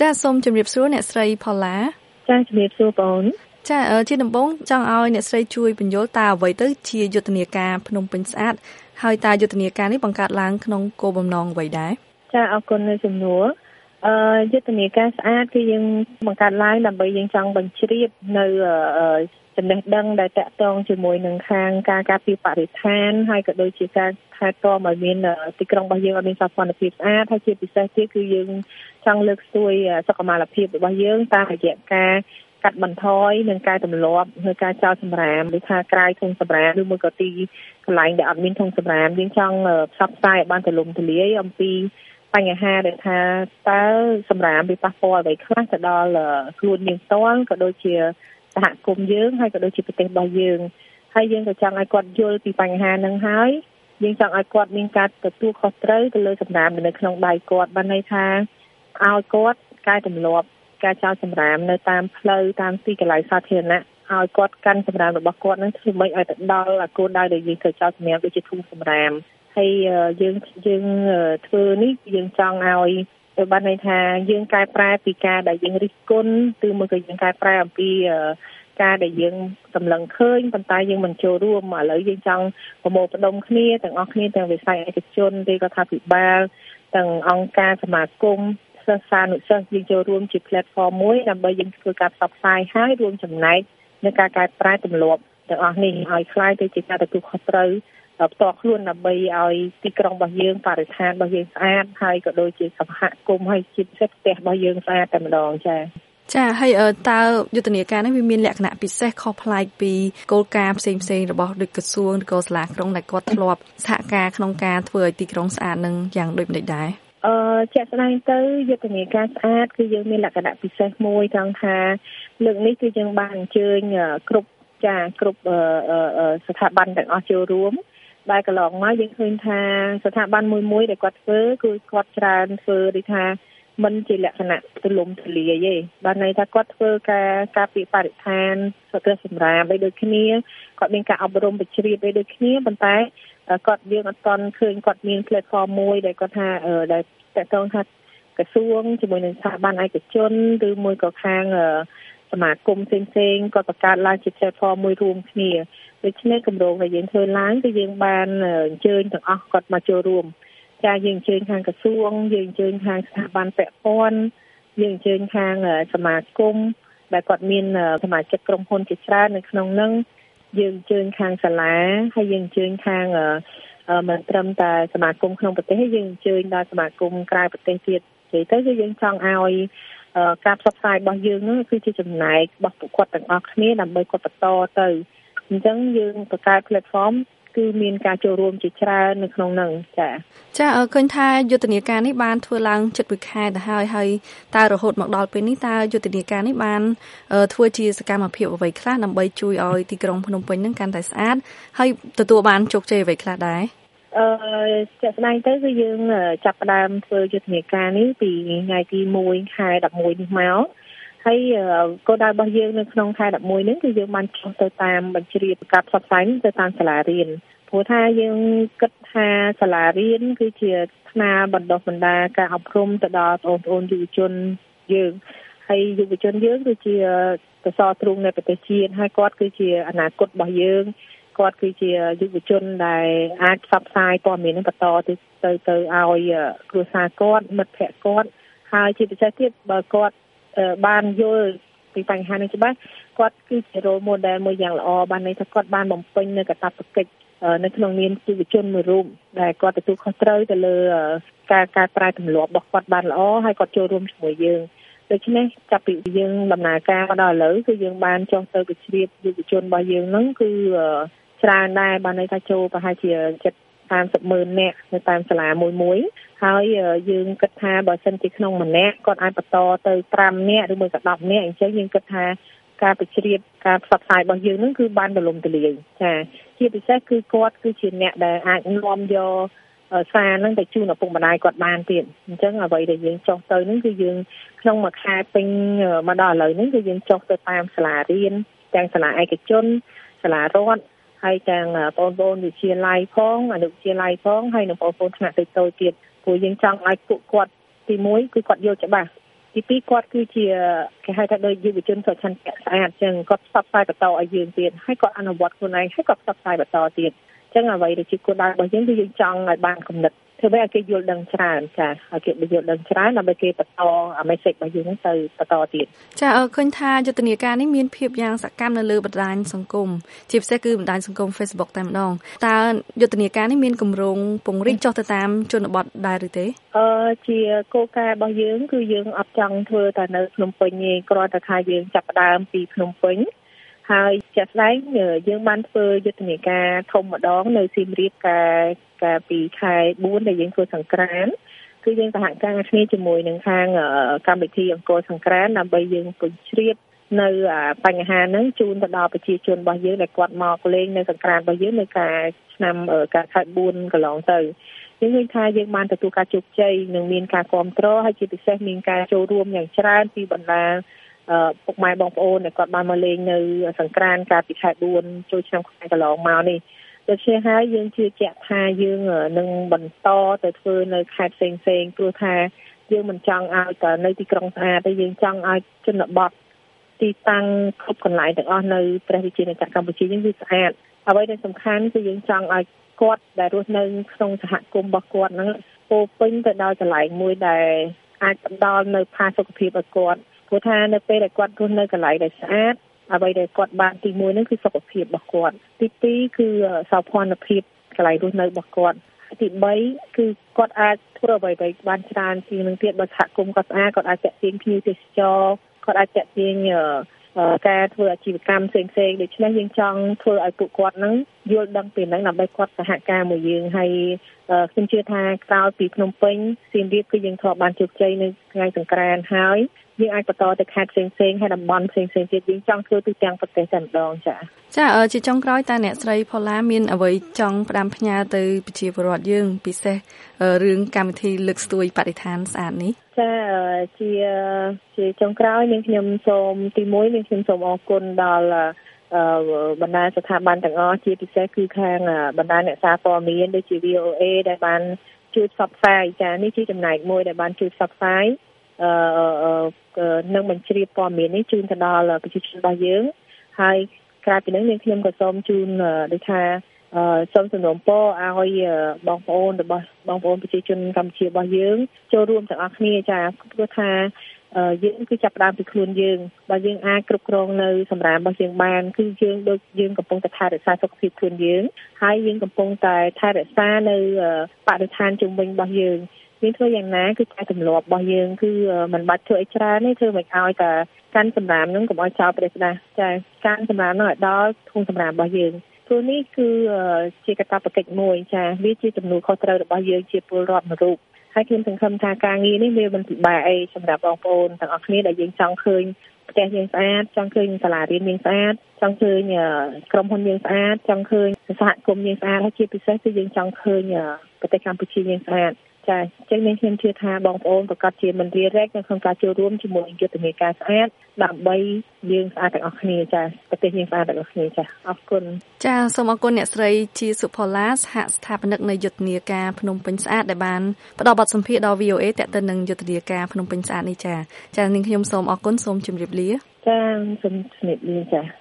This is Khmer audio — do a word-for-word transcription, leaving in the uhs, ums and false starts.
ចាសូមជម្រាបសួរអ្នកស្រីផល្លាចាជំរាបសួរបងចាជាដំបូងចង់ឲ្យអ្នកស្រីជួយបញ្យល់តើអ្វីទៅជាយុទ្ធនាការភ្នំពេញស្អាតហើយតើយុទ្ធនាការនេះបង្កើតឡើងក្នុងគោលបំណងអ្វីដែរចាអរគុណនៅសំណួរអឺយុទ្ធនាការស្អាតគឺយើងបង្កើតឡើងដើម្បីយើងចង់បញ្ជ្រាបនៅចំណេះដឹងដែលតាក់ទងជាមួយនឹងខាងការការពារបរិស្ថានហើយក៏ដូចជាការថែទាំឲ្យមានទីក្រុងរបស់យើងឲ្យមានសោភ័ណភាពស្អាតហើយជាពិសេសទៀតគឺយើងចង់លើកស្ទួយសុខុមាលភាពរបស់យើងតាមរយៈការកាត់បន្ថយនិងការទម្លាប់នៅការចោលសម្រាមឬថាក្រៅធុងសម្រាមឬមួយក៏ទីកន្លែងដែលអត់មានធុងសម្រាមយើងចង់ផ្សព្វផ្សាយឲ្យបានទូលំទូលាយអំពីបញ្ហាដែលថាតើសម្រាមវាប៉ះពាល់អ្វីខ្លះទៅដល់ខ្លួនយើងផ្ទាល់ក៏ដូចជាសហគមន៍យើងហើយក៏ដូចជាប្រទេសរបស់យើងហើយយើងក៏ចង់ឲ្យគាត់យល់ពីបញ្ហាហ្នឹងហើយយើងចង់ឲ្យគាត់មានការទទួលខុសត្រូវទៅលើសម្រាមនៅក្នុងដៃគាត់បានន័យថាឲ្យគាត់កែទម្លាប់ការចោលសម្រាមនៅតាមផ្លូវតាមទីកន្លែងសាធារណៈឲ្យគាត់កាន់សម្រាមរបស់គាត់នឹងធ្វើម៉េចឲ្យទៅដល់គោលដៅដែលយើងត្រូវចោលសម្រាមដូចជាធុងសម្រាមហើយយើងយើងធ្វើនេះយើងចង់ឲ្យទៅបានន័យថាយើងកែប្រែពីការដែលយើងរិះគន់ឬមួយក៏យើងកែប្រែអំពីការដែលយើងសម្លឹងឃើញប៉ុន្តែយើងមិនចូលរួមឥឡូវយើងចង់ប្រមូលផ្ដុំគ្នាទាំងអស់គ្នាទាំងវិស័យឯកជនឬក៏ថាភិបាលទាំងអង្គការសមាគមសិស្សានុសិស្សយើងចូលរួមជា platform មួយដើម្បីយើងធ្វើការផ្សព្វផ្សាយហើយរួមចំណែកในការកែប្រែទម្លាប់ទាំងអស់នេះឲ្យคล้ายទៅជាការទទួលខុសត្រូវផ្ទាល់ខ្លួនដើម្បីឲ្យទីក្រុងរបស់យើងបរិស្ថានរបស់យើងស្អាតហើយក៏ដូចជាសហគមន៍ហើយជាពិសេសផ្ទះរបស់យើងស្អាតតែម្ដងចា៎ចាហើយតើយុទ្ធនាការនេះវាមានលក្ខណៈពិសេសខុសប្លែកពីគោលការណ៍ផ្សេងផ្សេងរបស់ដូចក្រសួងឬក៏សាលាក្រុងដែលគាត់ធ្លាប់សហការក្នុងការធ្វើឲ្យទីក្រុងស្អាតនឹងយ៉ាងដូចម្តេចដែរអឺជាក់ស្ដែងទៅយុទ្ធនាការស្អាតគឺយើងមានលក្ខណៈពិសេសមួយត្រង់ថាលើកនេះគឺយើងបានអញ្ជើញគ្រប់ចាគ្រប់ស្ថាប័នទាំងអស់ចូលរួមដែលកន្លងមកយើងឃើញថាស្ថាប័នមួយមួយដែលគាត់ធ្វើគឺគាត់ច្រើនធ្វើដូចថាមិនជាលក្ខណៈទូលំទូលាយទេបានន័យថាគាត់ធ្វើការការពារបរិស្ថានសុខភាពសម្រាប់ឲ្យដូចគ្នាគាត់មានការអប់រំបញ្ជ្រាបឲ្យដូចគ្នាប៉ុន្តែគាត់យើងអត់ទាន់ឃើញគាត់មាន platform មួយដែលគាត់ថាដែលតើតងថាក្រសួងជាមួយនឹងស្ថាប័នឯកជនឬមួយក៏ខាងសមាគមផ្សេងៗគាត់បង្កើតឡើងជា platform មួយរួមគ្នាដូច្នេះគម្រោងដែលយើងធ្វើឡើងគឺយើងបានអញ្ជើញទាំងអស់គាត់មកចូលរួមចាយើងអញ្ជើញខាងក្រសួងយើងអញ្ជើញខាងស្ថាប័នពាក់ព័ន្ធយើងអញ្ជើញខាងសមាគមដែលគាត់មានសមាជិកក្រុមហ៊ុនជាច្រើននៅក្នុងនោះយើងអញ្ជើញខាងសាលាហើយយើងអញ្ជើញខាងមិនត្រឹមតែសមាគមក្នុងប្រទេសទេយើងអញ្ជើញដល់សមាគមក្រៅប្រទេសទៀតនិយាយទៅគឺយើងចង់ឲ្យការផ្សព្វផ្សាយរបស់យើងនោះគឺជាចំណែករបស់ពួកគាត់ទាំងអស់គ្នាដើម្បីគាត់បន្តទៅអញ្ចឹងយើងបង្កើត platform គឺមានការចូលរួមជាច្រើននៅក្នុងនោះចា៎ចាឃើញថាយុទ្ធនាការនេះបានធ្វើឡើងជិតមួយខែទៅហើយហើយតើរហូតមកដល់ពេលនេះតើយុទ្ធនាការនេះបានធ្វើជាសកម្មភាពអ្វីខ្លះដើម្បីជួយឲ្យទីក្រុងភ្នំពេញនឹងកាន់តែស្អាតហើយទទួលបានជោគជ័យអ្វីខ្លះដែរអឺជាក់ស្ដែងទៅគឺយើងចាប់ផ្ដើមធ្វើយុទ្ធនាការនេះពីថ្ងៃទីមួយខែដប់មួយនេះមកហើយគោលដៅរបស់យើងនៅក្នុងខែដប់មួយនេះគឺយើងបានចុះទៅតាមបញ្ជ្រាបការផ្សព្វផ្សាយទៅតាមសាលារៀនព្រោះថាយើងគិតថាសាលារៀនគឺជាថ្នាលបណ្ដុះបណ្ដាលការអប់រំទៅដល់បងប្អូនយុវជនយើងហើយយុវជនយើងគឺជាសសរទ្រូងនៃប្រទេសជាតិហើយគាត់គឺជាអនាគតរបស់យើងគាត់គឺជាយុវជនដែលអាចផ្សព្វផ្សាយព័ត៌មាននេះបន្តទៅទៅទៅឲ្យគ្រួសារគាត់មិត្តភ័ក្តិគាត់ហើយជាពិសេសទៀតបើគាត់បានយល់ពីបញ្ហានេះច្បាស់គាត់គឺជា role model មួយយ៉ាងល្អបានន័យថាគាត់បានបំពេញនៅកាតព្វកិច្ចនៅក្នុងនាមយុវជនមួយរូបដែលគាត់ទទួលខុសត្រូវទៅលើការការប្រែទម្លាប់របស់គាត់បានល្អហើយគាត់ចូលរួមជាមួយយើងដូច្នេះចាប់ពីយើងដំណើរការមកដល់ឥឡូវគឺយើងបានចុះទៅវិជ្រាបយុវជនរបស់យើងហ្នឹងគឺច្រើនដែរបានន័យថាចូលប្រហែលជាជិតសាមសិបម៉ឺននាក់នៅតាមសាលាមួយមួយហើយយើងគិតថាបើសិនជាក្នុងម្នាក់គាត់អាចបន្តទៅប្រាំនាក់ឬមួយក៏ដប់នាក់អញ្ចឹងយើងគិតថាការវិជ្រាបការផ្សព្វផ្សាយរបស់យើងនឹងគឺបានទូលំទូលាយចាជាពិសេសគឺគាត់គឺជាអ្នកដែលអាចនាំយកសារហ្នឹងទៅជូនឪពុកម្ដាយគាត់បានទៀតអញ្ចឹងអ្វីដែលយើងចុះទៅហ្នឹងគឺយើងក្នុងមួយខែពេញមកដល់ឥឡូវហ្នឹងគឺយើងចុះទៅតាមសាលារៀនទាំងសាលាឯកជនសាលារដ្ឋហើយទាំងបងប្អូនវិទ្យាល័យផងអនុវិទ្យាល័យផងហើយនិងបងប្អូនថ្នាក់តូចៗទៀតព្រោះយើងចង់ឲ្យពួកគាត់ទីមួយគឺគាត់យល់ច្បាស់ទីពីរគាត់គឺជាគេហៅថាដោយយុវជនសុឆន្ទៈស្អាតចឹងគាត់ផ្សព្វផ្សាយបន្តឲ្យយើងទៀតហើយគាត់អនុវត្តខ្លួនឯងហើយគាត់ផ្សព្វផ្សាយបន្តទៀតចឹងអ្វីដែលជាគោលដៅរបស់យើងគឺយើងចង់ឲ្យបានគំនិតធ្វើឲ្យគេយល់ដឹងច្រើនចាឲ្យគេយល់ដឹងច្រើនដើម្បីគេបន្តអា message របស់យើងទៅបន្តទៀតចាអរឃើញថាយុទ្ធនាការនេះមានភាពយ៉ាងសកម្មនៅលើបណ្ដាញសង្គមជាពិសេសគឺបណ្ដាញសង្គម Facebook តែម្ដងតើយុទ្ធនាការនេះមានគម្រោងពង្រីកចុះទៅតាមជនបទដែរឬទេអឺជាគោលការណ៍របស់យើងគឺយើងអត់ចង់ធ្វើតែនៅភ្នំពេញទេគ្រាន់តែថាយើងចាប់ផ្ដើមពីភ្នំពេញហើយជាក់ស្ដែងយើងបានធ្វើយុទ្ធនាការធំម្ដងនៅសៀមរាបកាលកាលពីខែបួនដែលយើងធ្វើសង្ក្រាន្តគឺយើងសហការគ្នាជាមួយនឹងខាងកម្មវិធីអង្គរសង្ក្រាន្តដើម្បីយើងពង្ជ្រាបនៅបញ្ហាហ្នឹងជូនទៅដល់ប្រជាជនរបស់យើងដែលគាត់មកលេងនៅសង្ក្រាន្តរបស់យើងនៅកាលឆ្នាំកាលខែបួនកន្លងទៅយើងឃើញថាយើងបានទទួលការជោគជ័យនិងមានការគាំទ្រហើយជាពិសេសមានការចូលរួមយ៉ាងច្រើនពីបណ្ដាពុកម៉ែបងប្អូនដែលគាត់បានមកលេងនៅសង្ក្រាន្តកាលពីខែបួនចូលឆ្នាំកន្លងមកនេះដូច្នេះហើយយើងជឿជាក់ថាយើងនឹងបន្តទៅធ្វើនៅខេត្តផ្សេងផ្សេងព្រោះថាយើងមិនចង់ឲ្យតែនៅទីក្រុងស្អាតទេយើងចង់ឲ្យជនបទទីតាំងគ្រប់កន្លែងទាំងអស់នៅព្រះរាជាណាចក្រកម្ពុជាយើងគឺស្អាតអ្វីដែលសំខាន់គឺយើងចង់ឲ្យគាត់ដែលរស់នៅក្នុងសហគមន៍របស់គាត់ហ្នឹងពោពេញទៅដោយកន្លែងមួយដែលអាចផ្ដល់នៅផាសុកភាពឲ្យគាត់ព្រោះថានៅពេលដែលគាត់រស់នៅកន្លែងដែលស្អាតអ្វីដែលគាត់បានទីមួយហ្នឹងគឺសុខភាពរបស់គាត់ទីពីរគឺសោភ័ណភាពកន្លែងរស់នៅរបស់គាត់ទីបីគឺគាត់អាចធ្វើអ្វីៗបានច្រើនជាងនឹងទៀតបើសហគមន៍គាត់ស្អាតគាត់អាចចាក់ទាញភ្ញៀវទេសចរគាត់អាចចាក់ទាញការធ្វើអាជីវកម្មផ្សេងៗដូច្នេះយើងចង់ធ្វើឲ្យពួកគាត់ហ្នឹងយល់ដឹងពីហ្នឹងដើម្បីគាត់សហការមួយយើងហើយខ្ញុំជឿថាក្រោយពីភ្នំពេញសៀមរាបគឺយើងធ្លាប់បានជោគជ័យនៅថ្ងៃសង្ក្រាន្តហើយយើងអាចបន្តទៅខេត្តផ្សេងៗហើយតំបន់ផ្សេងៗទៀតយើងចង់ធ្វើទូទាំងប្រទេសតែម្ដងចា៎ចាជាចុងក្រោយតើអ្នកស្រីផល្លាមានអ្វីចង់ផ្ដាំផ្ញើទៅប្រជាពលរដ្ឋយើងពិសេសរឿងកម្មវិធីលើកស្ទួយបរិស្ថានស្អាតនេះចាជាជាចុងក្រោយនាងខ្ញុំសូមទីមួយនាងខ្ញុំសូមអរគុណដល់បណ្ដាស្ថាប័នទាំងអស់ជាពិសេសគឺខាងបណ្ដាអ្នកសារព័ត៌មានដូចជា វី អូ អេ ដែលបានជួយផ្សព្វផ្សាយចានេះជាចំណែកមួយដែលបានជួយផ្សព្វផ្សាយអឺនឹងបញ្ជ្រាបព័ត៌មាននេះជូនទៅដល់ប្រជាជនរបស់យើងហើយក្រៅពីនេះនាងខ្ញុំក៏សូមជូនដូចថាសូមសំណូមពរឲ្យបងប្អូនរបស់បងប្អូនប្រជាជនកម្ពុជារបស់យើងចូលរួមទាំងអស់គ្នាចាព្រោះថាយើងគឺចាប់ផ្ដើមពីខ្លួនយើងបើយើងអាចគ្រប់គ្រងនៅសម្រាប់របស់យើងបានគឺយើងដូចយើងកំពុងតែថែរក្សាសុខភាពខ្លួនយើងហើយយើងកំពុងតែថែរក្សានៅបរិស្ថានជុំវិញរបស់យើងយើងធ្វើយ៉ាងណាគឺការទម្លាប់របស់យើងគឺមិនបាច់ធ្វើអីច្រើនទេធ្វើមិនឲ្យតែកាន់សម្រាមហ្នឹងកុំឲ្យចោលប្រេះស្ដាស់ចាកាន់សម្រាមហ្នឹងឲ្យដល់ធុងសម្រាមរបស់យើងព្រោះនេះគឺជាកាតព្វកិច្ចមួយចាវាជាទំនួលខុសត្រូវរបស់យើងជាពលរដ្ឋមួយរូបហើយខ្ញុំសង្ឃឹមថាការងារនេះវាមិនពិបាកអីសម្រាប់បងប្អូនទាំងអស់គ្នាដែលយើងចង់ឃើញផ្ទះយើងស្អាតចង់ឃើញសាលារៀនយើងស្អាតចង់ឃើញក្រុមហ៊ុនយើងស្អាតចង់ឃើញសហគមន៍យើងស្អាតហើយជាពិសេសគឺយើងចង់ឃើញប្រទេសកម្ពុជាយើងស្អាតចាអញ្ចឹងខ្ញុំជឿថាបងប្អូនប្រកាសជាមិនរារែកនៅក្នុងការចូលរួមជាមួយយុទ្ធនាការស្អាតដើម្បីយើងស្អាតទាំងអស់គ្នាចាប្រទេសយើងស្អាតទាំងអស់គ្នាចាអរគុណចាសូមអរគុណអ្នកស្រីជាសុផល្លាសហស្ថាបនិកនៃយុទ្ធនាការភ្នំពេញស្អាតដែលបានផ្ដល់បទសម្ភាសន៍ដល់ វី អូ អេ ទាក់ទិននឹងយុទ្ធនាការភ្នំពេញស្អាតនេះចាចានាងខ្ញុំសូមអរគុណសូមជម្រាបលាចាសូមជម្រាបលាចា